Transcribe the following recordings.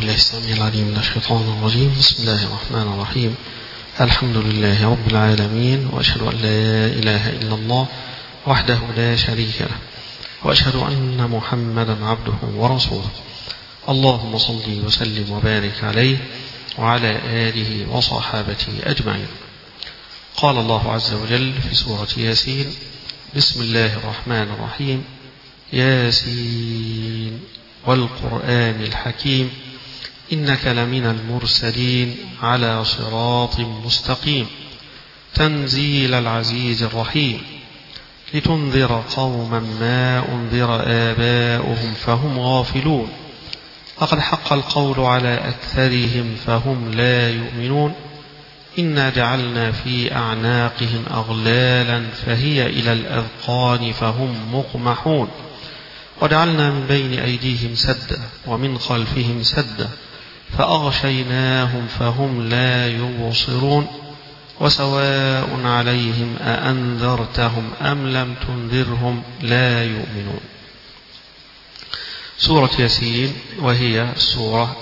بالله السميع العليم من الشيطان الرجيم. بسم الله الرحمن الرحيم. الحمد لله رب العالمين، وأشهد أن لا إله إلا الله وحده لا شريك له، وأشهد أن محمدا عبده ورسوله. اللهم صل وسلم وبارك عليه وعلى آله وصحابته أجمعين. قال الله عز وجل في سورة ياسين: بسم الله الرحمن الرحيم. ياسين والقرآن الحكيم إنك لمن المرسلين على صراط مستقيم تنزيل العزيز الرحيم لتنذر قوما ما أنذر آباؤهم فهم غافلون لقد حق القول على أكثرهم فهم لا يؤمنون إنا جعلنا في أعناقهم أغلالا فهي إلى الأذقان فهم مقمحون وجعلنا من بين أيديهم سدا ومن خلفهم سدا فأغشيناهم فهم لا يبصرون وسواء عليهم أأنذرتهم أم لم تنذرهم لا يؤمنون. سورة ياسين وهي السورة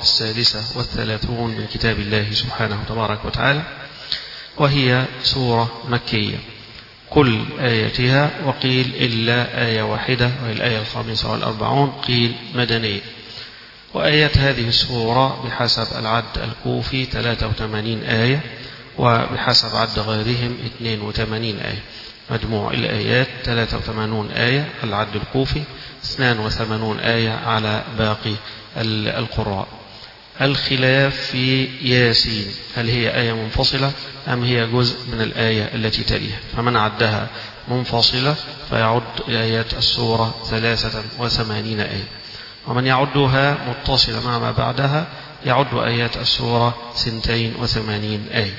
36 من كتاب الله سبحانه تبارك وتعالى، وهي سورة مكية كل آياتها، وقيل إلا آية واحدة وهي الآية 45 قيل مدنية. وآيات هذه السورة بحسب العد الكوفي 83 آية، وبحسب عد غيرهم 82 آية. مجموع الآيات 83 آية العد الكوفي، 82 آية على باقي القراء. الخلاف في ياسين، هل هي آية منفصلة أم هي جزء من الآية التي تليها؟ فمن عدها منفصلة فيعد آيات السورة 83 آية، ومن يعدها متصلة مع ما بعدها يعد آيات السورة 82 آية.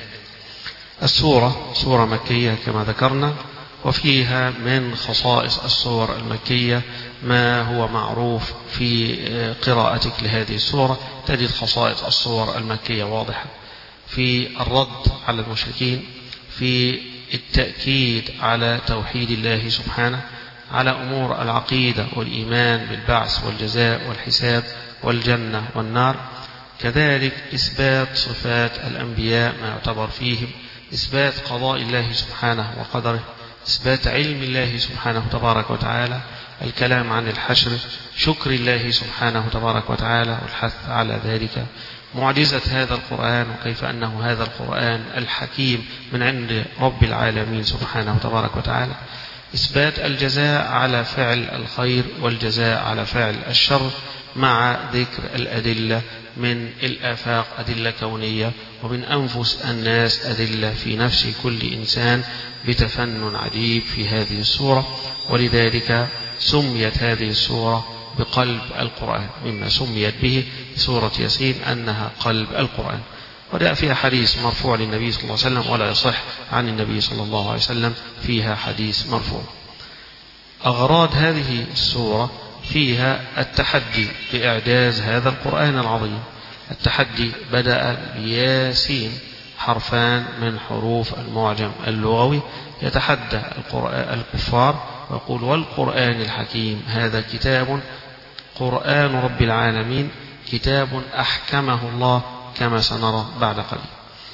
السورة سورة مكية كما ذكرنا، وفيها من خصائص السور المكية ما هو معروف في قراءتك لهذه السورة. تجد خصائص السور المكية واضحة في الرد على المشركين، في التأكيد على توحيد الله سبحانه، على أمور العقيدة والإيمان بالبعث والجزاء والحساب والجنة والنار، كذلك إثبات صفات الأنبياء ما يعتبر فيهم، إثبات قضاء الله سبحانه وقدره، إثبات علم الله سبحانه تبارك وتعالى، الكلام عن الحشر، شكر الله سبحانه تبارك وتعالى والحث على ذلك، معجزة هذا القرآن وكيف أنه هذا القرآن الحكيم من عند رب العالمين سبحانه تبارك وتعالى، إثبات الجزاء على فعل الخير والجزاء على فعل الشر، مع ذكر الأدلة من الآفاق أدلة كونية، ومن أنفس الناس أدلة في نفس كل إنسان بتفنن عجيب في هذه السورة. ولذلك سميت هذه السورة بقلب القرآن، مما سميت به سورة ياسين أنها قلب القرآن. وجاء فيها حديث مرفوع للنبي صلى الله عليه وسلم، ولا يصح عن النبي صلى الله عليه وسلم فيها حديث مرفوع. أغراض هذه السورة فيها التحدي بإعجاز هذا القرآن العظيم. التحدي بدأ بياسين، حرفان من حروف المعجم اللغوي، يتحدى الكفار ويقول: والقرآن الحكيم، هذا كتاب قرآن رب العالمين، كتاب أحكمه الله كما سنرى بعد قليل.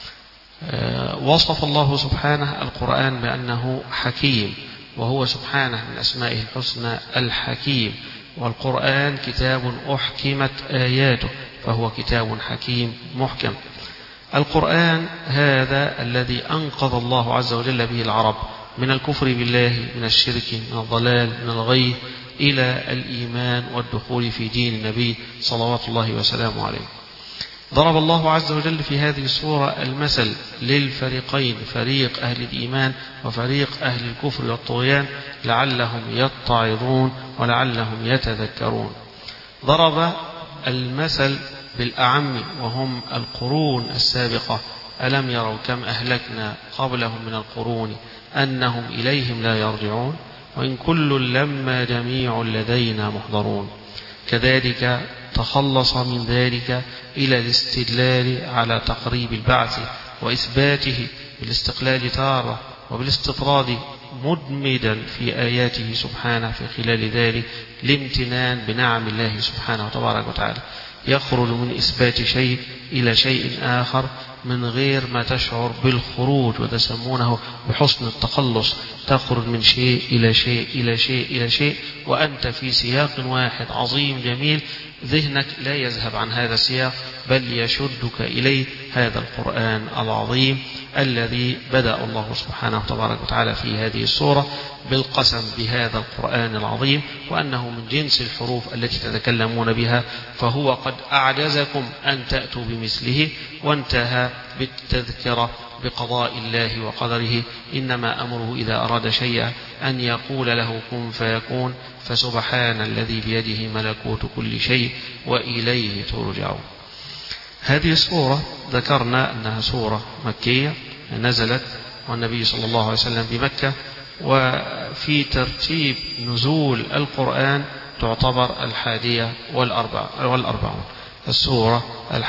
وصف الله سبحانه القرآن بأنه حكيم، وهو سبحانه من أسمائه الحسنى الحكيم، والقرآن كتاب أحكمت آياته، فهو كتاب حكيم محكم. القرآن هذا الذي أنقذ الله عز وجل به العرب من الكفر بالله، من الشرك، من الضلال، من الغي، إلى الإيمان والدخول في دين النبي صلوات الله وسلامه عليه. ضرب الله عز وجل في هذه السورة المثل للفريقين، فريق أهل الإيمان وفريق أهل الكفر والطغيان، لعلهم يتعظون ولعلهم يتذكرون. ضرب المثل بالأعم وهم القرون السابقة: ألم يروا كم أهلكنا قبلهم من القرون أنهم إليهم لا يرجعون وإن كل لما جميع لدينا محضرون. كذلك تخلص من ذلك إلى الاستدلال على تقريب البعث وإثباته بالاستقلال تارة وبالاستطراد مدمدا في آياته سبحانه في خلال ذلك الامتنان بنعم الله سبحانه وتبارك وتعالى. يخرج من إثبات شيء إلى شيء آخر من غير ما تشعر بالخروج، وتسمونه بحسن التخلص. تخرج من شيء إلى شيء إلى شيء إلى شيء وأنت في سياق واحد عظيم جميل، ذهنك لا يذهب عن هذا السياق بل يشدك إليه هذا القرآن العظيم الذي بدأ الله سبحانه وتبارك وتعالى في هذه السورة بالقسم بهذا القرآن العظيم وأنه من جنس الحروف التي تتكلمون بها، فهو قد أعجزكم أن تأتوا بمثله. وانتهى بالتذكرة بقضاء الله وقدره، إنما أمره إذا أراد شيئا أن يقول له كن فيكون، فسبحان الذي بيده ملكوت كل شيء وإليه ترجعون. هذه السورة ذكرنا أنها سورة مكية نزلت والنبي صلى الله عليه وسلم بمكة، وفي ترتيب نزول القرآن تعتبر 41 السورة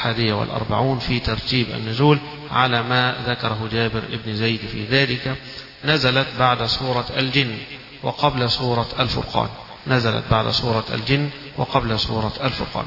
41 في ترتيب النزول على ما ذكره جابر بن زيد في ذلك. نزلت بعد سورة الجن وقبل سورة الفرقان، نزلت بعد سورة الجن وقبل سورة الفرقان.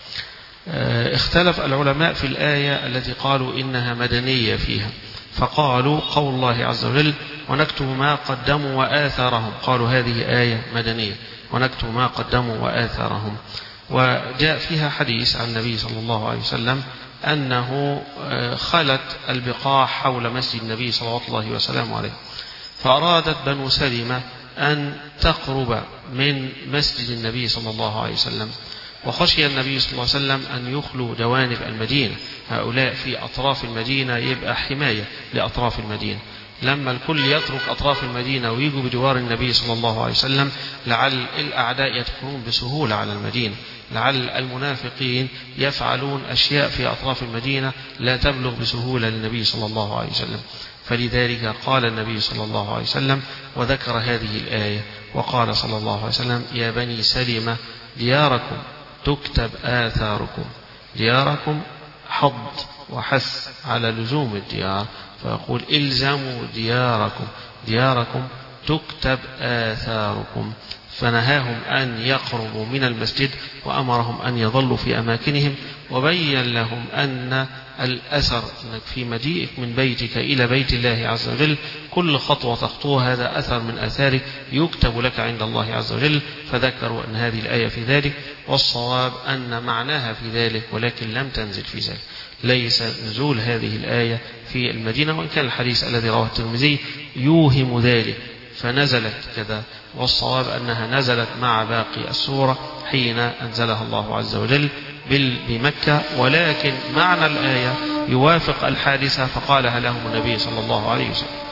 اختلف العلماء في الآية التي قالوا إنها مدنية فيها، فقالوا قول الله عز وجل ونكتب ما قدموا وآثارهم، قالوا هذه آية مدنية ونكتب ما قدموا وآثارهم. وجاء فيها حديث عن النبي صلى الله عليه وسلم أنه خلت البقاع حول مسجد النبي صلى الله عليه وسلم عليه، فأرادت بنو سلمة أن تقرب من مسجد النبي صلى الله عليه وسلم، وخشي النبي صلى الله عليه وسلم أن يخلوا جوانب المدينة، هؤلاء في أطراف المدينة يبقى حماية لأطراف المدينة. لما الكل يترك أطراف المدينة ويجوا بجوار النبي صلى الله عليه وسلم لعل الأعداء يدخلون بسهولة على المدينة، لعل المنافقين يفعلون أشياء في أطراف المدينة لا تبلغ بسهولة للنبي صلى الله عليه وسلم. فلذلك قال النبي صلى الله عليه وسلم وذكر هذه الآية وقال صلى الله عليه وسلم يا بني سلمة دياركم تكتب آثاركم. دياركم حض وحث على لزوم الديار، فيقول إلزموا دياركم، دياركم تكتب آثاركم. فنهاهم أن يقربوا من المسجد وأمرهم أن يظلوا في أماكنهم، وبين لهم أن الأثر في مجيئك من بيتك إلى بيت الله عز وجل كل خطوة تخطوها هذا أثر من آثارك يكتب لك عند الله عز وجل. فذكروا أن هذه الآية في ذلك، والصواب أن معناها في ذلك ولكن لم تنزل في ذلك، ليس نزول هذه الآية في المدينة، وإن كان الحديث الذي رواه الترمذي يوهم ذلك فنزلت كذا، والصواب أنها نزلت مع باقي السورة حين أنزلها الله عز وجل بمكة، ولكن معنى الآية يوافق الحادثة فقالها لهم النبي صلى الله عليه وسلم.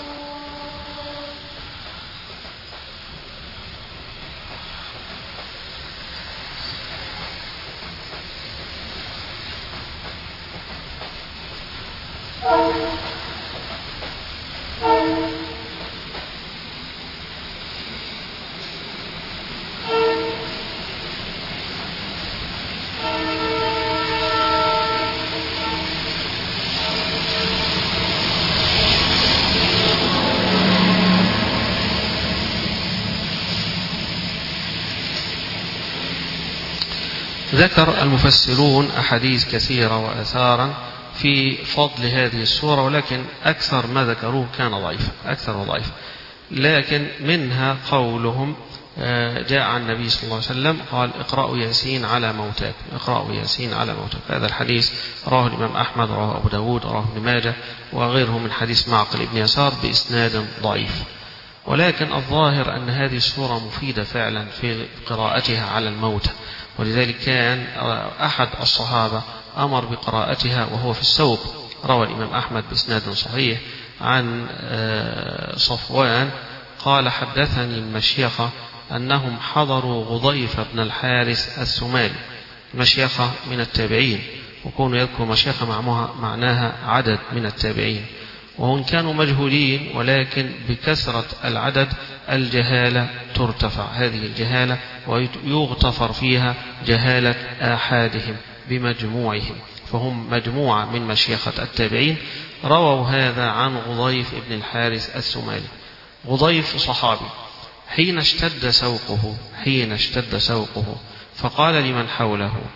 ذكر المفسرون أحاديث كثيرة وآثارا في فضل هذه السورة، ولكن أكثر ما ذكروه كان ضعيفا، أكثر وضعيف. لكن منها قولهم جاء عن النبي صلى الله عليه وسلم قال اقرأوا ياسين على موتاكم، اقرأوا ياسين على موتاكم. هذا الحديث رواه الإمام أحمد، رواه أبو داود، رواه ابن ماجه وغيره من حديث معقل بن يسار بإسناد ضعيف. ولكن الظاهر أن هذه السورة مفيدة فعلا في قراءتها على الموتى، ولذلك كان أحد الصحابة أمر بقراءتها وهو في السوق. روى الإمام أحمد بإسناد صحيح عن صفوان قال حدثني المشيخة أنهم حضروا غضيف بن الحارث السمالي، المشيخة من التابعين، وكونوا يذكر مشيخة معناها عدد من التابعين، وهم كانوا مجهولين، ولكن بكثرة العدد الجهالة ترتفع هذه الجهالة ويغتفر فيها جهالة آحادهم بمجموعهم، فهم مجموعة من مشيخة التابعين. رووا هذا عن غضيف بن الحارث السمالي. غضيف صحابي، حين اشتد سوقه فقال لمن حوله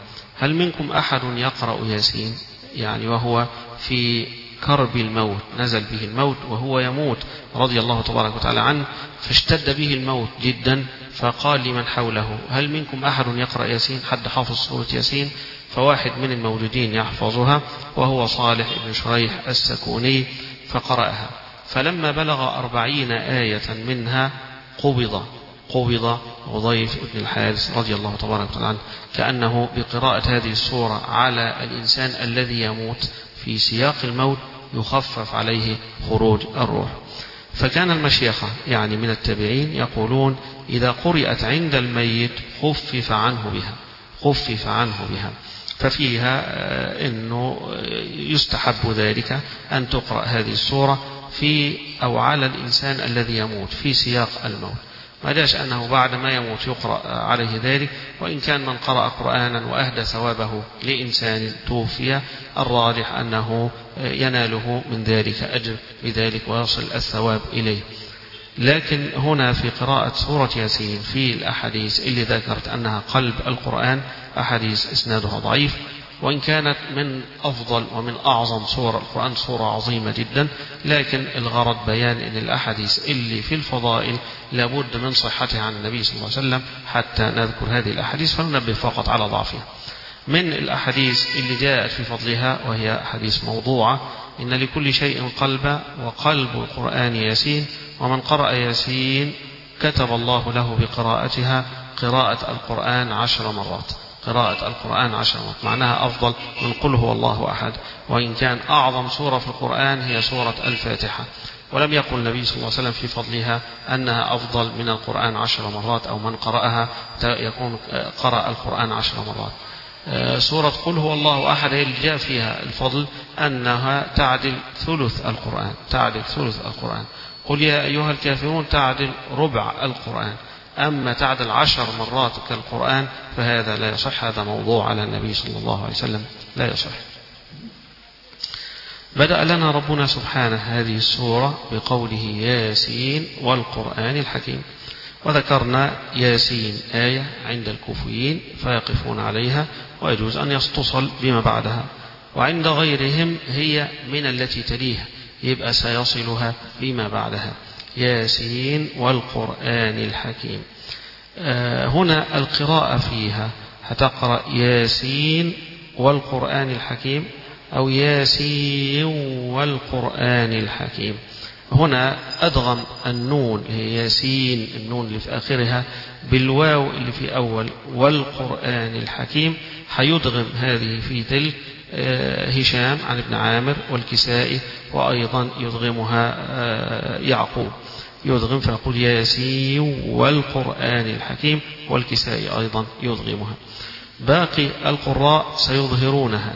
هل منكم أحد يقرأ ياسين؟ يعني وهو في كرب الموت، نزل به الموت وهو يموت رضي الله تبارك وتعالى عنه، فاشتد به الموت جدا، فقال لمن حوله هل منكم أحد يقرأ ياسين؟ حد حافظ سورة ياسين؟ فواحد من الموجودين يحفظها وهو صالح بن شريح السكوني، فقرأها، فلما بلغ 40 آية منها قبض وضيف ابن الحارث رضي الله تبارك وتعالى عنه، كأنه بقراءة هذه السورة على الإنسان الذي يموت في سياق الموت يخفف عليه خروج الروح. فكان المشيخة يعني من التابعين يقولون إذا قرأت عند الميت خفف عنه بها، ففيها أنه يستحب ذلك أن تقرأ هذه السورة في أو على الإنسان الذي يموت في سياق الموت، ما داش أنه بعد ما يموت يقرأ عليه ذلك، وإن كان من قرأ قرآنا وأهدى ثوابه لإنسان توفي الراجح أنه يناله من ذلك أجر بذلك ويصل الثواب إليه. لكن هنا في قراءة سورة ياسين في الأحاديث اللي ذكرت أنها قلب القرآن أحاديث إسنادها ضعيف، وإن كانت من أفضل ومن أعظم سور القرآن، سورة عظيمة جدا، لكن الغرض بيان أن الأحاديث اللي في الفضائل لابد من صحتها عن النبي صلى الله عليه وسلم حتى نذكر هذه الأحاديث، فننبه فقط على ضعفها. من الأحاديث اللي جاءت في فضلها وهي أحاديث موضوعة: إن لكل شيء قلبا وقلب القرآن ياسين، ومن قرأ ياسين كتب الله له بقراءتها قراءة القرآن 10 مرات. معناها أفضل من قل هو الله أحد، وإن كان أعظم سورة في القرآن هي سورة الفاتحة، ولم يقل النبي صلى الله عليه وسلم في فضلها أنها أفضل من القرآن 10 مرات، أو من قرأها يكون قرأ القرآن 10 مرات. سورة قل هو الله أحد هي اللي جاء فيها الفضل أنها تعدل ثلث القرآن. قل يا أيها الكافرون تعدل ربع القرآن، أما تعدل 10 مرات كالقرآن فهذا لا يصح، هذا موضوع على النبي صلى الله عليه وسلم لا يصح. بدأ لنا ربنا سبحانه هذه السورة بقوله ياسين والقرآن الحكيم، وذكرنا ياسين آية عند الكوفيين فيقفون عليها ويجوز أن يستصل بما بعدها، وعند غيرهم هي من التي تليها يبقى سيصلها بما بعدها، ياسين والقرآن الحكيم. هنا القراءة فيها هتقرأ ياسين والقرآن الحكيم أو ياسين والقرآن الحكيم. هنا أدغم النون هي ياسين، النون اللي في آخرها بالواو اللي في أول والقرآن الحكيم، حيدغم هذه في تلك هشام عن ابن عامر والكسائي، وأيضا يدغمها يعقوب، يدغم فيقول ياسين والقرآن الحكيم، والكسائي أيضا يدغمها. باقي القراء سيظهرونها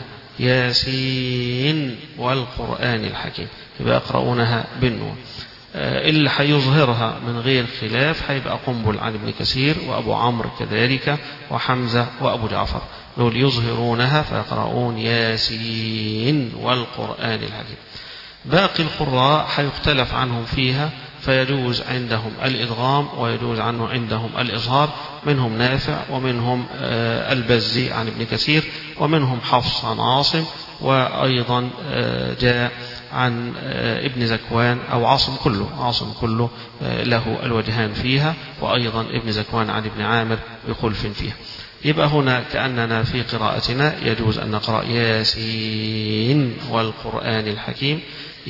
ياسين والقرآن الحكيم، يبقى يقرؤونها بالنون. اللي حيظهرها من غير خلاف هيبقى قنبل عن ابن كثير وأبو عمرو كذلك وحمزة وأبو جعفر، دول يظهرونها فيقرؤون ياسين والقرآن الحكيم. باقي القراء حيختلف عنهم فيها، فيجوز عندهم الإدغام ويجوز عندهم الإظهار، منهم نافع ومنهم البزي عن ابن كثير ومنهم حفص عن عاصم، وأيضا جاء عن ابن زكوان أو عاصم كله له الوجهان فيها، وأيضا ابن زكوان عن ابن عامر بخلف فيها. يبقى هنا كأننا في قراءتنا يجوز أن نقرأ ياسين والقرآن الحكيم،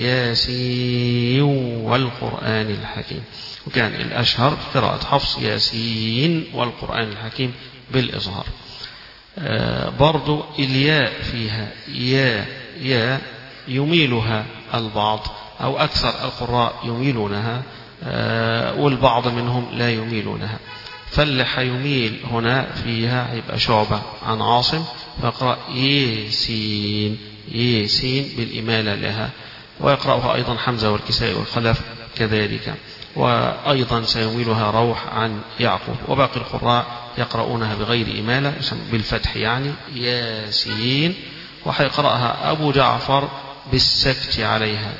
ياسين والقرآن الحكيم، وكان الأشهر قراءة حفص ياسين والقرآن الحكيم بالإظهار. برضو الياء فيها يا يميلها البعض أو أكثر القراء يميلونها، والبعض منهم لا يميلونها، فاللي حيميل هنا فيها يبقى شعبة عن عاصم فيقرأ ياسين بالإمالة لها، ويقرأها أيضا حمزة والكسائي والخلف كذلك، وأيضا سيميلها روح عن يعقوب، وباقي القراء يقرؤونها بغير إمالة بالفتح يعني ياسين، وحيقرأها أبو جعفر بالسكت عليها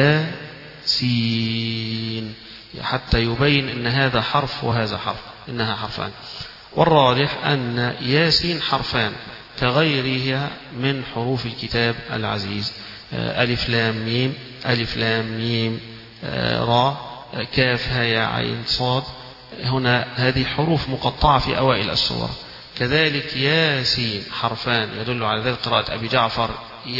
ياسين حتى يبين أن هذا حرف وهذا حرف، إنها حرفان. والراجح أن ياسين حرفان، كغيرها من حروف الكتاب العزيز. ألف لام ميم، ألف لام ميم را، كاف ها يا عين صاد، هنا هذه حروف مقطعة في أوائل السورة. كذلك ياسين حرفان يدل على ذلك قراءة أبي جعفر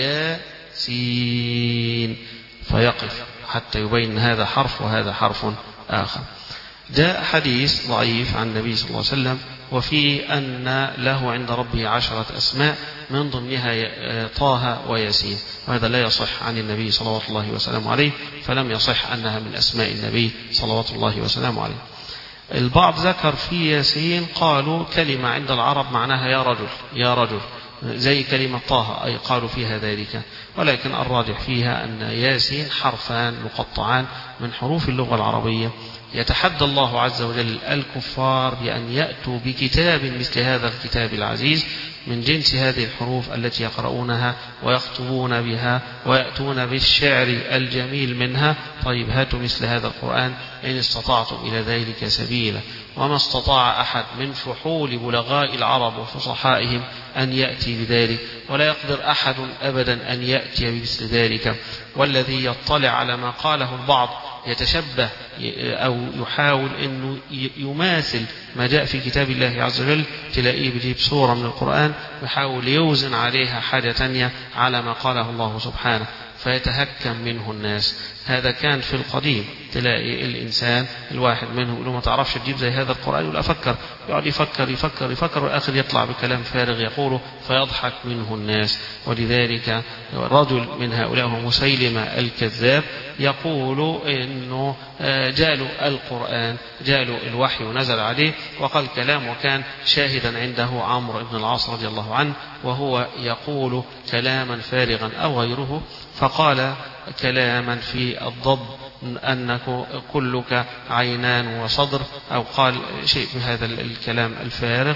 ياسين، فيقف حتى يبين هذا حرف وهذا حرف آخر. جاء حديث ضعيف عن النبي صلى الله عليه وسلم وفي أن له عند ربه 10 أسماء من ضمنها طه وياسين، وهذا لا يصح عن النبي صلوات الله وسلامه عليه، فلم يصح أنها من أسماء النبي صلوات الله وسلامه عليه. البعض ذكر في ياسين قالوا كلمة عند العرب معناها يا رجل يا رجل، زي كلمة طه أي قالوا فيها ذلك، ولكن الراجح فيها أن ياسين حرفان مقطعان من حروف اللغة العربية. يتحدى الله عز وجل الكفار بأن يأتوا بكتاب مثل هذا الكتاب العزيز من جنس هذه الحروف التي يقرؤونها ويخطبون بها ويأتون بالشعر الجميل منها. طيب هاتوا مثل هذا القرآن إن استطعتم إلى ذلك سبيلا. وما استطاع أحد من فحول بلغاء العرب وفصحائهم أن يأتي بذلك، ولا يقدر أحد أبدا أن يأتي بمثل ذلك. والذي يطلع على ما قاله البعض يتشبه أو يحاول أنه يماثل ما جاء في كتاب الله عز وجل، تلاقيه بيجيب سورة من القرآن ويحاول يوزن عليها حاجة تانية على ما قاله الله سبحانه فيتهكم منه الناس. هذا كان في القديم، تلاقي الإنسان الواحد منهم يقول له ما تعرفش تجيب زي هذا القرآن، يقول أفكر، يقعد يفكر يفكر يفكر والآخر يطلع بكلام فارغ يقوله فيضحك منه الناس. ولذلك رجل من هؤلاء هو مسيلمة الكذاب يقول إنه جاله القرآن، جاله الوحي ونزل عليه وقال كلام، وكان شاهدا عنده عمرو بن العاص رضي الله عنه وهو يقول كلاما فارغا أو غيره، فقال كلاما في الضب أنك كلك عينان وصدر، أو قال شيء من هذا الكلام الفارغ،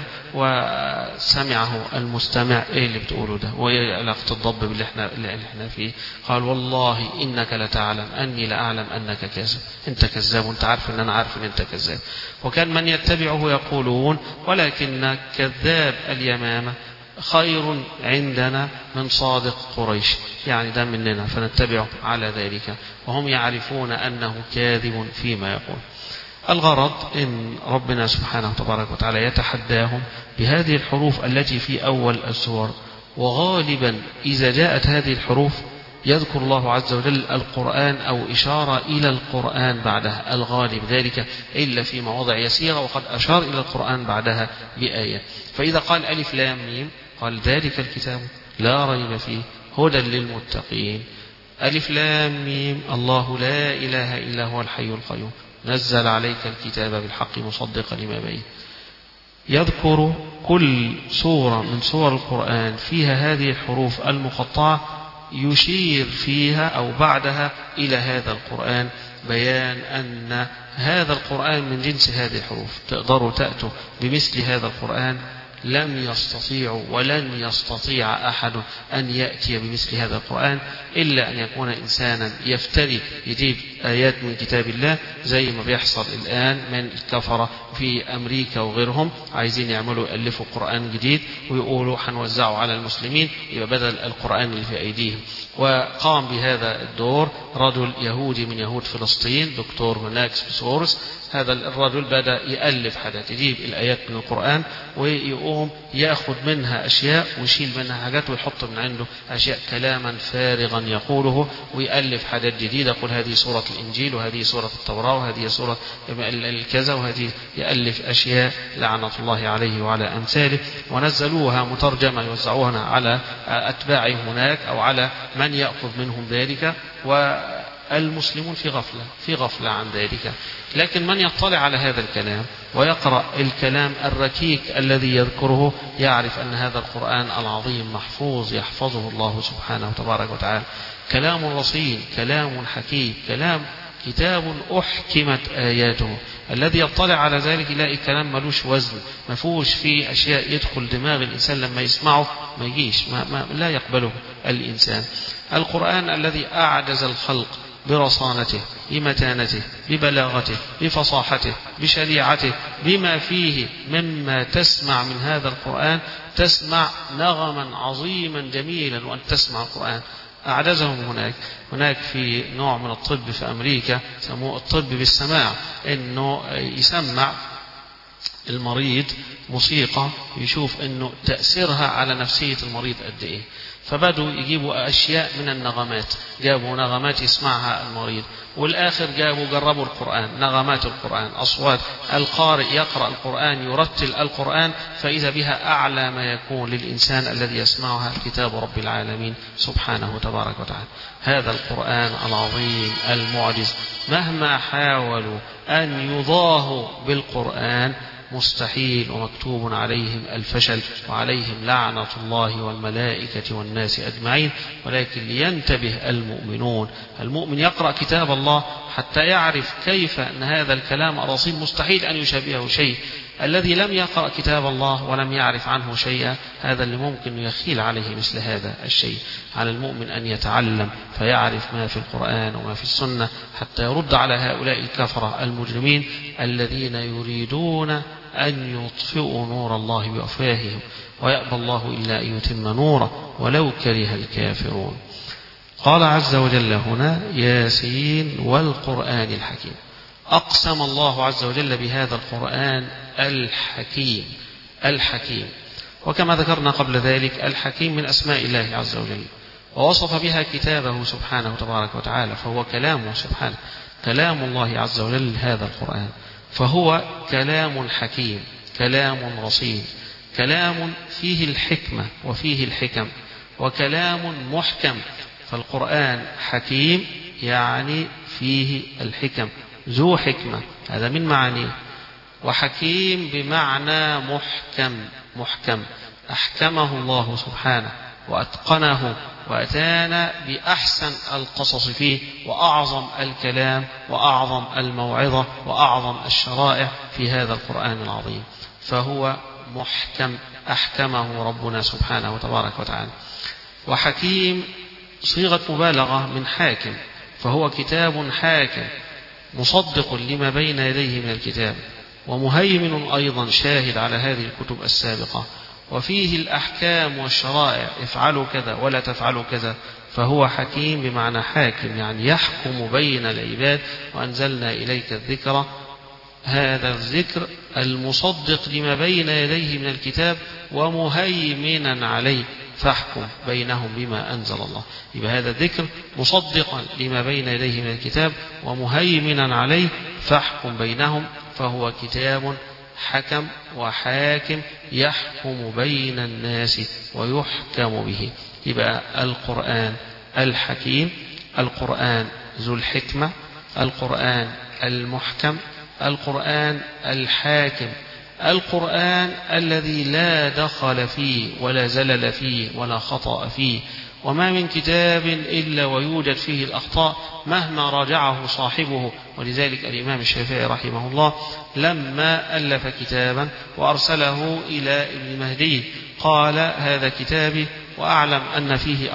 وسمعه المستمع إيه اللي بتقوله ده وإيه علاقة الضب باللي احنا فيه. قال والله إنك لتعلم أني لأعلم أنك كاذب، أنت كذاب وأنت عارف أن أنا عارف أن أنت كذاب. وكان من يتبعه يقولون ولكن كذاب اليمامة خير عندنا من صادق قريش، يعني ده مننا فنتبعه على ذلك، وهم يعرفون أنه كاذب فيما يقول. الغرض إن ربنا سبحانه تبارك وتعالى يتحداهم بهذه الحروف التي في أول السور، وغالبا إذا جاءت هذه الحروف يذكر الله عز وجل القرآن أو إشارة إلى القرآن بعدها، الغالب ذلك إلا في مواضع يسيرة، وقد أشار إلى القرآن بعدها بآية. فإذا قال ألف لام ميم قال ذلك الكتاب لا ريب فيه هدى للمتقين. ألف لام ميم الله لا إله إلا هو الحي القيوم نزل عليك الكتاب بالحق مصدقا لما بين. يذكر كل سورة من سور القرآن فيها هذه الحروف المقطعة يشير فيها أو بعدها إلى هذا القرآن، بيان أن هذا القرآن من جنس هذه الحروف. تقدروا تأتوا بمثل هذا القرآن، لم يستطيعوا ولن يستطيع أحد أن يأتي بمثل هذا القرآن إلا أن يكون إنسانا يفتري يجيب آيات من كتاب الله زي ما بيحصل الآن من الكفرة في أمريكا وغيرهم، عايزين يعملوا يألفوا قرآن جديد ويقولوا حنوزعه على المسلمين يبقى بدل القرآن اللي في أيديهم. وقام بهذا الدور رجل يهودي من يهود فلسطين دكتور ماكس بسورس. هذا الرجل بدأ يألف حاجات، يجيب الآيات من القرآن ويقوم يأخذ منها أشياء ويشيل منها حاجات ويحط من عنده أشياء كلاما فارغا يقوله، ويألف حاجات جديدة، يقول هذه سورة الإنجيل وهذه سورة التوراة وهذه سورة الكذا وهذه، يألف أشياء لعنة الله عليه وعلى أمثاله، ونزلوها مترجمة يوزعوها على أتباعهم هناك أو على من يأخذ منهم ذلك، والمسلمون في غفلة عن ذلك. لكن من يطلع على هذا الكلام ويقرأ الكلام الركيك الذي يذكره يعرف أن هذا القرآن العظيم محفوظ يحفظه الله سبحانه وتبارك وتعالى، كلام رصين، كلام حكيم، كتاب أحكمت آياته. الذي يطلع على ذلك يلاقي كلام ملوش وزن، ما فيهوش فيه أشياء يدخل دماغ الإنسان لما يسمعه ما يجيش، لا يقبله الإنسان. القرآن الذي أعجز الخلق برصانته، بمتانته، ببلاغته، بفصاحته، بشريعته، بما فيه مما تسمع من هذا القرآن، تسمع نغما عظيما جميلا وأن تسمع القرآن. أعجزهم هناك في نوع من الطب في أمريكا يسموه الطب بالسماع، إنه يسمع المريض موسيقى يشوف إنه تأثيرها على نفسية المريض قد إيه. فبدوا يجيبوا أشياء من النغمات، جابوا نغمات يسمعها المريض، والآخر جربوا القرآن، نغمات القرآن، أصوات القارئ يقرأ القرآن يرتل القرآن، فإذا بها أعلى ما يكون للإنسان الذي يسمعها كتاب رب العالمين سبحانه وتبارك وتعالى. هذا القرآن العظيم المعجز مهما حاولوا أن يضاهوا بالقرآن مستحيل، ومكتوب عليهم الفشل وعليهم لعنة الله والملائكة والناس أجمعين. ولكن لينتبه المؤمن يقرأ كتاب الله حتى يعرف كيف أن هذا الكلام الرصين مستحيل أن يشابهه شيء. الذي لم يقرأ كتاب الله ولم يعرف عنه شيئا هذا اللي ممكن يخيل عليه مثل هذا الشيء. على المؤمن أن يتعلم فيعرف ما في القرآن وما في السنة حتى يرد على هؤلاء الكفرة المجرمين الذين يريدون أن يطفئوا نور الله بأفواههم ويأبى الله إلا أن يتم نوره ولو كره الكافرون. قال عز وجل هنا: ياسين والقرآن الحكيم. أقسم الله عز وجل بهذا القرآن الحكيم، وكما ذكرنا قبل ذلك الحكيم من أسماء الله عز وجل، ووصف بها كتابه سبحانه وتبارك وتعالى، فهو كلامه سبحانه، كلام الله عز وجل هذا القرآن، فهو كلام حكيم، كلام رصين، كلام فيه الحكمة وفيه الحكم، وكلام محكم. فالقرآن حكيم يعني فيه الحكم، ذو حكمة، هذا من معانيه. وحكيم بمعنى محكم أحكمه الله سبحانه وأتقنه وأتانا بأحسن القصص فيه، وأعظم الكلام وأعظم الموعظة وأعظم الشرائع في هذا القرآن العظيم. فهو محكم أحكمه ربنا سبحانه وتبارك وتعالى. وحكيم صيغة مبالغة من حاكم، فهو كتاب حاكم مصدق لما بين يديه من الكتاب، ومهيمن أيضا شاهد على هذه الكتب السابقة، وفيه الأحكام والشرائع، افعلوا كذا ولا تفعلوا كذا. فهو حكيم بمعنى حاكم، يعني يحكم بين العباد. وأنزلنا إليك الذكر، هذا الذكر المصدق لما بين يديه من الكتاب ومهيمنا عليه، فاحكم بينهم بما أنزل الله. يبقى هذا الذكر مصدقا لما بين يديه من الكتاب ومهيمنا عليه، فاحكم بينهم. فهو كتاب حكم وحاكم يحكم بين الناس ويحكم به. يبقى القرآن الحكيم، القرآن ذو الحكمة، القرآن المحكم، القرآن الحاكم، القرآن الذي لا دخل فيه ولا زلل فيه ولا خطأ فيه. وما من كتاب إلا ويوجد فيه الأخطاء مهما راجعه صاحبه. ولذلك الإمام الشافعي رحمه الله لما ألف كتابا وأرسله إلى ابن مهدي قال: هذا كتابي وأعلم أن فيه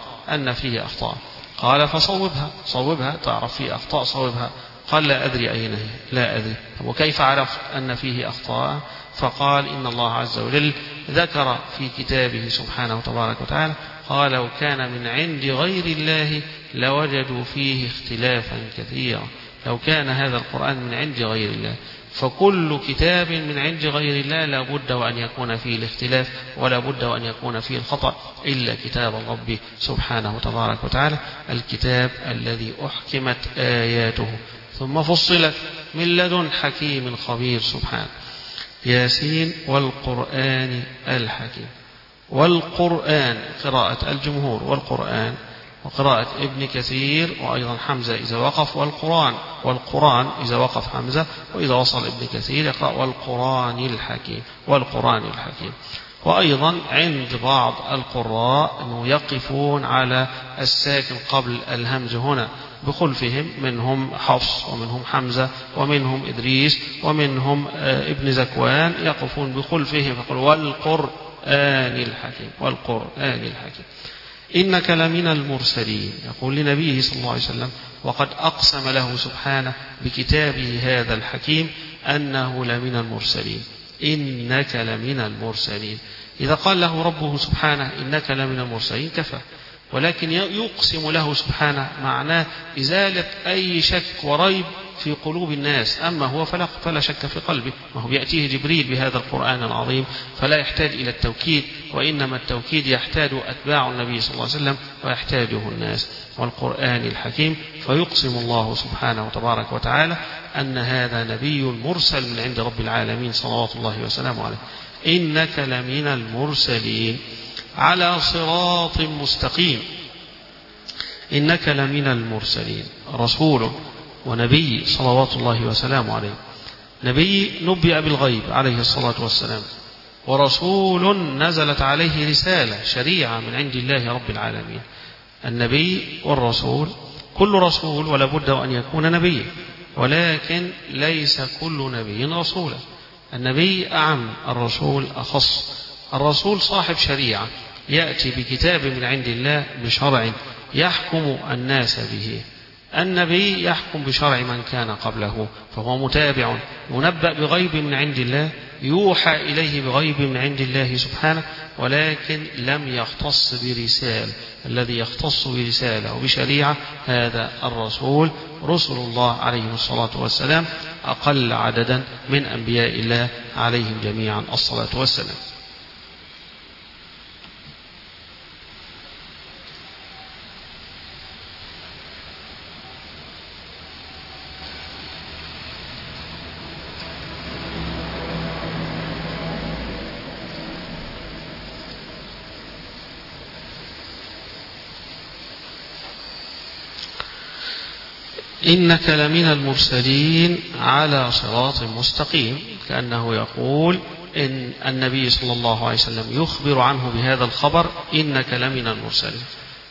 أخطاء، قال: فصوبها، تعرف فيه أخطاء صوبها. قال: لا أدري أين هي، لا أدري. وكيف عرفت أن فيه أخطاء؟ فقال: إن الله عز وجل ذكر في كتابه سبحانه وتبارك وتعالى، قال: لو كان من عند غير الله لوجدوا فيه اختلافا كثيرا. لو كان هذا القرآن من عند غير الله، فكل كتاب من عند غير الله لا بد وأن يكون فيه الاختلاف ولا بد وأن يكون فيه الخطأ، إلا كتاب الرب سبحانه وتبارك وتعالى، الكتاب الذي أحكمت آياته ثم فصلت من لدن حكيم خبير سبحانه. ياسين والقرآن الحكيم. والقرآن قراءة الجمهور، والقرآن وقراءة ابن كثير وأيضا حمزة إذا وقف، والقرآن إذا وقف حمزة، وإذا وصل ابن كثير يقرأ والقرآن الحكيم. وأيضا عند بعض القراء أنه يقفون على الساكن قبل الهمز هنا بخلفهم، منهم حفص ومنهم حمزة ومنهم إدريس ومنهم ابن زكوان، يقفون بخلفهم يقول والقرآن الحكيم. إنك لمن المرسلين، يقول لنبيه صلى الله عليه وسلم وقد أقسم له سبحانه بكتابه هذا الحكيم أنه لمن المرسلين. إنك لمن المرسلين. إذا قال له ربه سبحانه إنك لمن المرسلين كفى، ولكن يقسم له سبحانه معناه إزالة أي شك وريب في قلوب الناس. أما هو فلا شك في قلبه، وهو بيأتيه جبريل بهذا القرآن العظيم فلا يحتاج إلى التوكيد، وإنما التوكيد يحتاج أتباع النبي صلى الله عليه وسلم ويحتاجه الناس والقرآن الحكيم. فيقسم الله سبحانه وتبارك وتعالى أن هذا نبي مرسل من عند رب العالمين صلوات الله وسلامه عليه. إنك لمن المرسلين على صراط مستقيم. إنك لمن المرسلين، رسول ونبي صلوات الله وسلامه عليه. نبي نبئ بالغيب عليه الصلاة والسلام، ورسول نزلت عليه رسالة شريعة من عند الله رب العالمين. النبي والرسول، كل رسول ولا بد أن يكون نبيا، ولكن ليس كل نبي رسولا. النبي أعم، الرسول أخص. الرسول صاحب شريعة يأتي بكتاب من عند الله بشرع يحكم الناس به. النبي يحكم بشرع من كان قبله، فهو متابع، ينبأ بغيب من عند الله، يوحى إليه بغيب من عند الله سبحانه، ولكن لم يختص برسالة. الذي يختص برسالة وبشريعة هذا الرسول. رسل الله عليهم الصلاة والسلام أقل عددا من أنبياء الله عليهم جميعا الصلاة والسلام. إنك لمن المرسلين على صراط مستقيم، كأنه يقول إن النبي صلى الله عليه وسلم يخبر عنه بهذا الخبر إنك لمن المرسلين،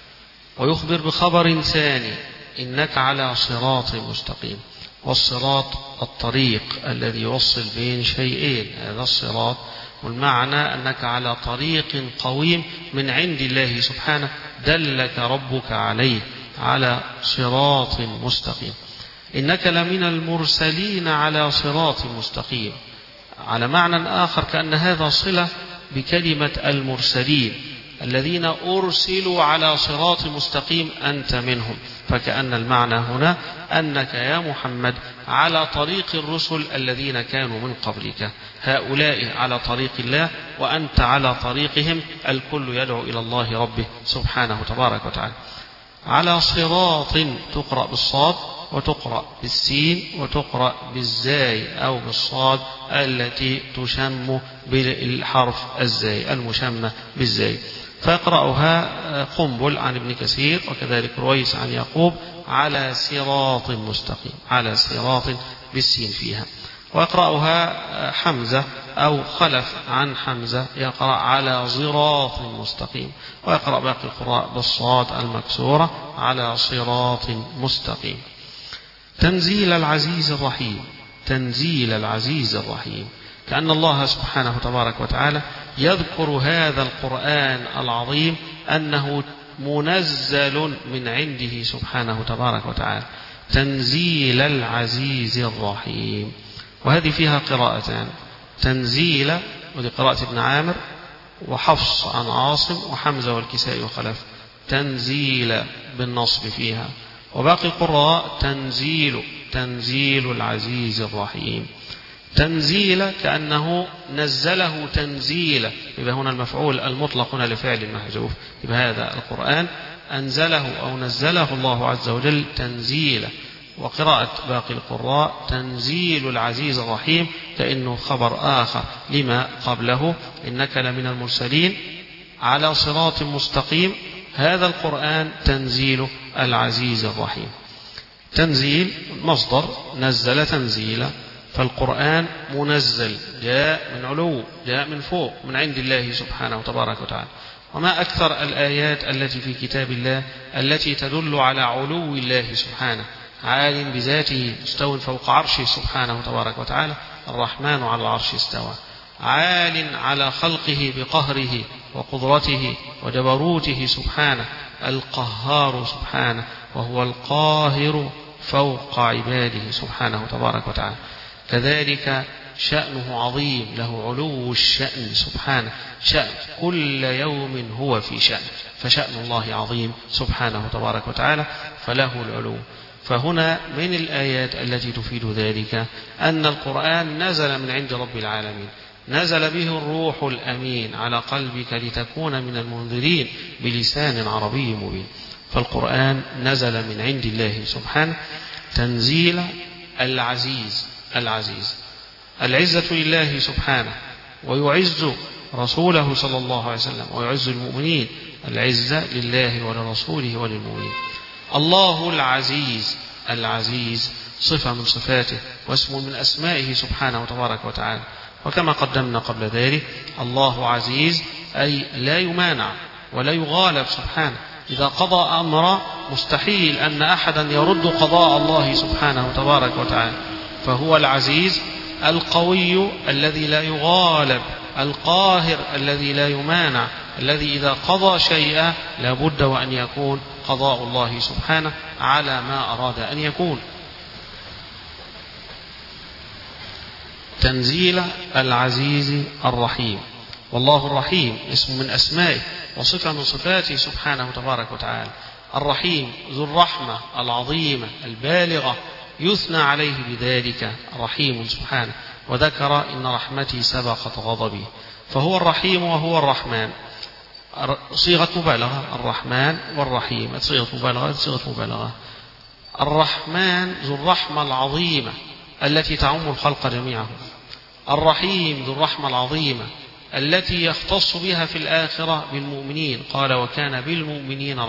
ويخبر بخبر ثاني إنك على صراط مستقيم. والصراط الطريق الذي يوصل بين شيئين، هذا الصراط، والمعنى أنك على طريق قويم من عند الله سبحانه دلك ربك عليه، على صراط مستقيم. إنك لمن المرسلين على صراط مستقيم، على معنى آخر كأن هذا صلة بكلمة المرسلين الذين أرسلوا على صراط مستقيم، أنت منهم. فكأن المعنى هنا أنك يا محمد على طريق الرسل الذين كانوا من قبلك، هؤلاء على طريق الله وأنت على طريقهم، الكل يدعو إلى الله ربه سبحانه تبارك وتعالى. على صراط تقرأ بالصاد وتقرأ بالسين وتقرأ بالزاي أو بالصاد التي تشم بالحرف الزاي المشمة بالزاي. فيقرأها قنبل عن ابن كثير وكذلك رويس عن يعقوب على صراط مستقيم، على صراط بالسين فيها. ويقرأها حمزة أو خلف عن حمزة يقرأ على صراط مستقيم. ويقرأ باقي القراء بالصاد المكسورة على صراط مستقيم. تنزيل العزيز الرحيم، تنزيل العزيز الرحيم، كأن الله سبحانه تبارك وتعالى يذكر هذا القرآن العظيم أنه منزل من عنده سبحانه تبارك وتعالى. تنزيل العزيز الرحيم، وهذه فيها قراءتان، تنزيل ودي قراءة ابن عامر وحفص عن عاصم وحمزة والكسائي وخلف، تنزيل بالنصب فيها. وباقي القراء تنزيل، تنزيل العزيز الرحيم. تنزيل كأنه نزله تنزيلا، يبقى هنا المفعول المطلق هنا لفعل محذوف، يبقى هذا القرآن أنزله أو نزله الله عز وجل تنزيلا. وقراءة باقي القراء تنزيل العزيز الرحيم، كأنه خبر آخر لما قبله، إنك لمن المرسلين على صراط مستقيم. هذا القرآن تنزيل العزيز الرحيم. تنزيل مصدر نزل تنزيلا، فالقرآن منزل، جاء من علو، جاء من فوق، من عند الله سبحانه وتبارك وتعالى. وما أكثر الآيات التي في كتاب الله التي تدل على علو الله سبحانه، عال بذاته مستو فوق عرشه سبحانه وتبارك وتعالى، الرحمن على العرش استوى، عال على خلقه بقهره وقدرته وجبروته سبحانه، القهار سبحانه، وهو القاهر فوق عباده سبحانه تبارك وتعالى. كذلك شأنه عظيم، له علو الشأن سبحانه، شأن كل يوم هو في شأن، فشأن الله عظيم سبحانه تبارك وتعالى، فله العلو. فهنا من الآيات التي تفيد ذلك أن القرآن نزل من عند رب العالمين، نزل به الروح الأمين على قلبك لتكون من المنذرين بلسان عربي مبين. فالقرآن نزل من عند الله سبحانه تنزيل العزيز. العزة لله سبحانه، ويعز رسوله صلى الله عليه وسلم ويعز المؤمنين. العزة لله ولرسوله وللمؤمنين. الله العزيز صفة من صفاته واسم من أسمائه سبحانه تبارك وتعالى. وكما قدمنا قبل ذلك الله عزيز أي لا يمانع ولا يغالب سبحانه. إذا قضى أمر مستحيل أن أحدا يرد قضاء الله سبحانه تبارك وتعالى. فهو العزيز القوي الذي لا يغالب، القاهر الذي لا يمانع، الذي إذا قضى شيئا لابد وأن يكون قضاء الله سبحانه على ما أراد أن يكون. تنزيل العزيز الرحيم. والله الرحيم اسم من أسمائه وصفة من صفاته سبحانه تبارك وتعالى. الرحيم ذو الرحمة العظيمة البالغة، يثنى عليه بذلك رحيم سبحانه، وذكر إن رحمتي سبقت غضبي. فهو الرحيم وهو الرحمن، صيغة مبالغة، الرحمن والرحيم صيغة مبالغة. الرحمن ذو الرحمة العظيمة التي تعم الخلق جميعهم. الرحيم ذو الرحمة العظيمة التي يختص بها في الآخرة بالمؤمنين، قال وكان بالمؤمنين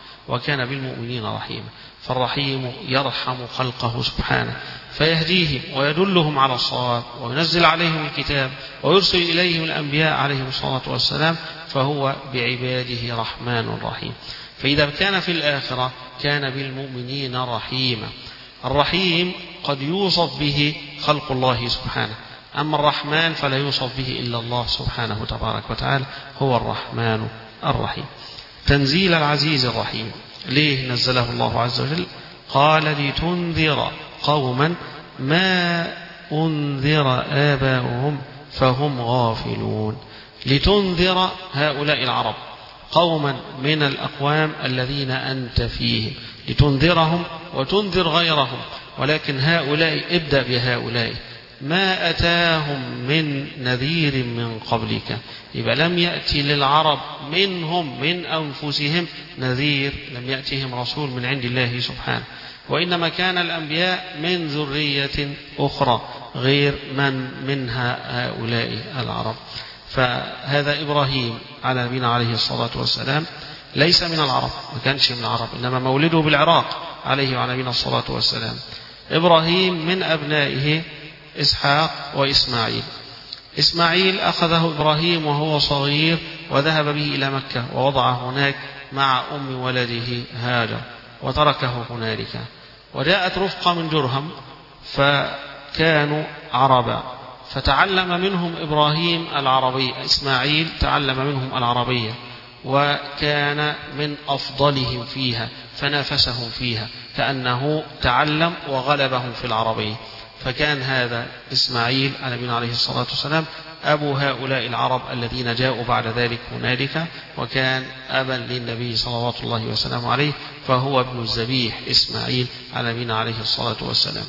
رحيما. فالرحيم يرحم خلقه سبحانه فيهديهم ويدلهم على الصواب وينزل عليهم الكتاب ويرسل إليهم الأنبياء عليهم الصلاة والسلام، فهو بعباده رحمن رحيم. فإذا كان في الآخرة كان بالمؤمنين رحيما. الرحيم قد يوصف به خلق الله سبحانه، أما الرحمن فلا يوصف به إلا الله سبحانه تبارك وتعالى، هو الرحمن الرحيم. تنزيل العزيز الرحيم. ليه نزله الله عز وجل؟ قال لتنذر قوما ما أنذر آباؤهم فهم غافلون. لتنذر هؤلاء العرب، قوما من الأقوام الذين أنت فيهم، لتنذرهم وتنذر غيرهم، ولكن هؤلاء ابدأ بهؤلاء. ما أتاهم من نذير من قبلك، يبقى لم يأتي للعرب منهم من أنفسهم نذير، لم يأتهم رسول من عند الله سبحانه، وإنما كان الأنبياء من ذرية أخرى غير منها هؤلاء العرب. فهذا إبراهيم على نبينا عليه الصلاة والسلام ليس من العرب، ما كانش من العرب، إنما مولده بالعراق عليه وعلى نبينا الصلاة والسلام. إبراهيم من أبنائه إسحاق وإسماعيل. إسماعيل أخذه إبراهيم وهو صغير وذهب به إلى مكة ووضعه هناك مع أم ولده هاجر وتركه هنالك. وجاءت رفقة من جرهم فكانوا عربا، فتعلم منهم إبراهيم العربية، إسماعيل تعلم منهم العربية وكان من أفضلهم فيها فنافسهم فيها، كأنه تعلم وغلبهم في العربية. فكان هذا إسماعيل على نبينا عليه الصلاة والسلام أبو هؤلاء العرب الذين جاءوا بعد ذلك هنالك، وكان أبا للنبي صلوات الله وسلامه عليه، فهو ابن الذبيح إسماعيل على نبينا عليه الصلاة والسلام.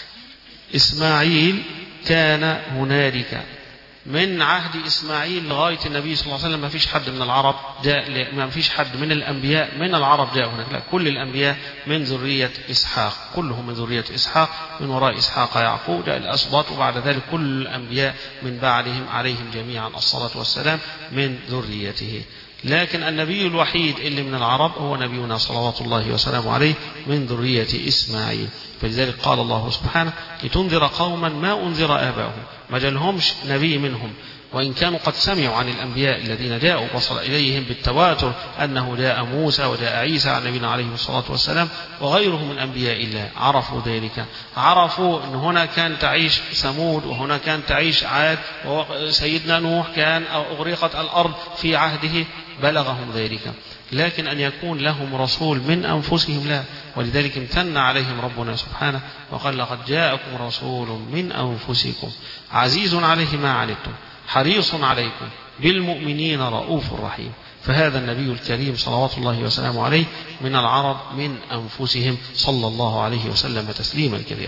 إسماعيل كان هنالك من عهد إسماعيل لغاية النبي صلى الله عليه وسلم ما فيش حد من العرب جاء، ما فيش حد من الأنبياء من العرب جاء هناك، لا، كل الأنبياء من ذرية إسحاق، كلهم من ذرية إسحاق، من وراء إسحاق يعقوب جاء الأسباط، وبعد ذلك كل الأنبياء من بعدهم عليهم جميعا الصلاة والسلام من ذريته. لكن النبي الوحيد اللي من العرب هو نبينا صلوات الله وسلامه عليه من ذرية إسماعيل. فلذلك قال الله سبحانه لتنذر قوما ما أنذر آباؤهم، ما جالهمش نبي منهم، وإن كانوا قد سمعوا عن الأنبياء الذين جاءوا وصل إليهم بالتواتر أنه جاء موسى وجاء عيسى على نبينا عليه الصلاة والسلام وغيرهم من أنبياء الله، عرفوا ذلك، عرفوا أن هنا كان تعيش ثمود وهنا كان تعيش عاد وسيدنا نوح كان أغرقت الأرض في عهده، بلغهم ذلك. لكن أن يكون لهم رسول من أنفسهم لا، ولذلك امتن عليهم ربنا سبحانه وقال لقد جاءكم رسول من أنفسكم عزيز عليه ما عنتم حريص عليكم بالمؤمنين رؤوف رحيم. فهذا النبي الكريم صلوات الله وسلامه عليه من العرب من أنفسهم صلى الله عليه وسلم تسليما كثيرا.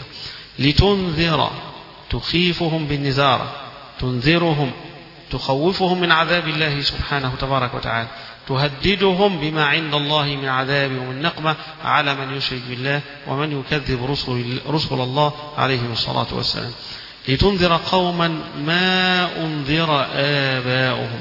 لتنذر، تخيفهم بالنذارة، تنذرهم تخوفهم من عذاب الله سبحانه تبارك وتعالى، تهددهم بما عند الله من عذاب ومن نقمة على من يشرك بالله ومن يكذب رسل الله عليهم الصلاة والسلام. لتنذر قوما ما أنذر آباؤهم،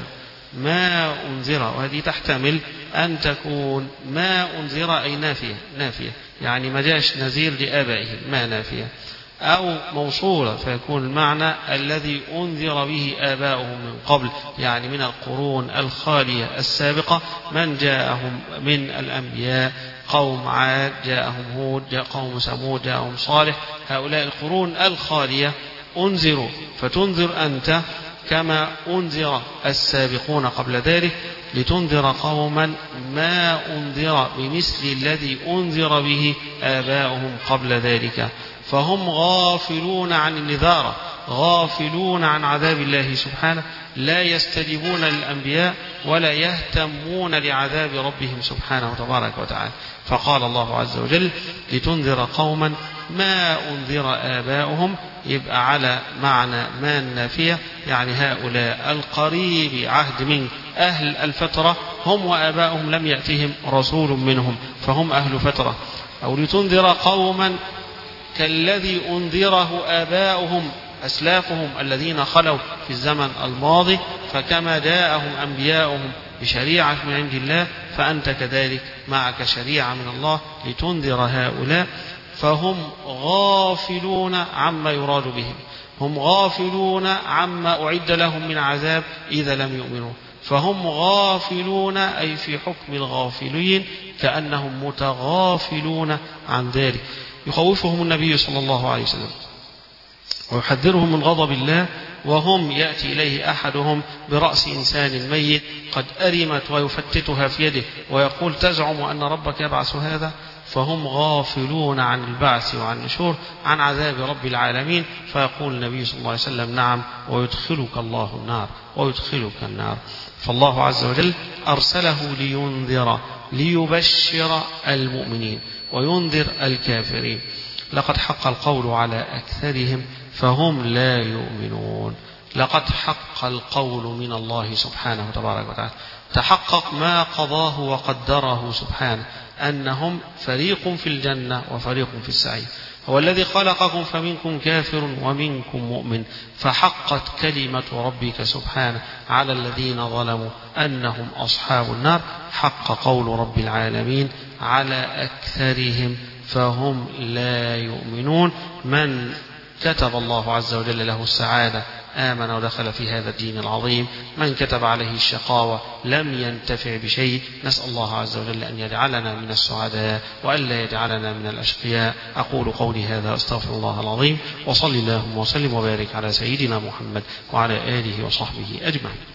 ما أنذر، وهذه تحتمل أن تكون ما أنذر أي نافية يعني ما جاش نذير لآبائهم، ما نافية، أو موصولة فيكون المعنى الذي أنذر به آباؤهم من قبل، يعني من القرون الخالية السابقة من جاءهم من الأنبياء، قوم عاد جاءهم هود، جاء قوم ثمود جاءهم صالح، هؤلاء القرون الخالية أنذروا، فتنذر أنت كما أنذر السابقون قبل ذلك. لتنذر قوما ما أنذر بمثل الذي أنذر به آباؤهم قبل ذلك، فهم غافلون عن النذارة، غافلون عن عذاب الله سبحانه، لا يستجيبون للأنبياء ولا يهتمون لعذاب ربهم سبحانه تبارك وتعالى. فقال الله عز وجل لتنذر قوما ما أنذر آباؤهم، يبقى على معنى ما النافية، يعني هؤلاء القريب عهد من أهل الفترة هم وآباؤهم لم يأتهم رسول منهم فهم أهل فترة. أو لتنذر قوما كالذي أنذره آباؤهم أسلافهم الذين خلوا في الزمن الماضي، فكما جاءهم أنبياؤهم بشريعة من عند الله فأنت كذلك معك شريعة من الله لتنذر هؤلاء، فهم غافلون عما يراد بهم، هم غافلون عما أعد لهم من عذاب إذا لم يؤمنوا، فهم غافلون أي في حكم الغافلين كأنهم متغافلون عن ذلك. يخوفهم النبي صلى الله عليه وسلم ويحذرهم من غضب الله، وهم يأتي إليه أحدهم برأس إنسان ميت قد أرمت ويفتتها في يده ويقول تزعم أن ربك يبعث هذا، فهم غافلون عن البعث وعن النشور عن عذاب رب العالمين. فيقول النبي صلى الله عليه وسلم نعم ويدخلك الله النار ويدخلك النار. فالله عز وجل أرسله لينذر ليبشر المؤمنين وينذر الكافرين. لقد حق القول على أكثرهم فهم لا يؤمنون. لقد حق القول من الله سبحانه تبارك وتعالى، تحقق ما قضاه وقدره سبحانه أنهم فريق في الجنة وفريق في السعير. هو الذي خلقكم فمنكم كافر ومنكم مؤمن، فحقت كلمة ربك سبحانه على الذين ظلموا أنهم أصحاب النار. حق قول رب العالمين على أكثرهم فهم لا يؤمنون. من كتب الله عز وجل له السعادة آمن ودخل في هذا الدين العظيم، من كتب عليه الشقاوة لم ينتفع بشيء. نسأل الله عز وجل أن يجعلنا من السعداء وألا يجعلنا من الأشقياء. أقول قولي هذا أستغفر الله العظيم، وصلي اللهم وسلم وبارك على سيدنا محمد وعلى آله وصحبه أجمعين.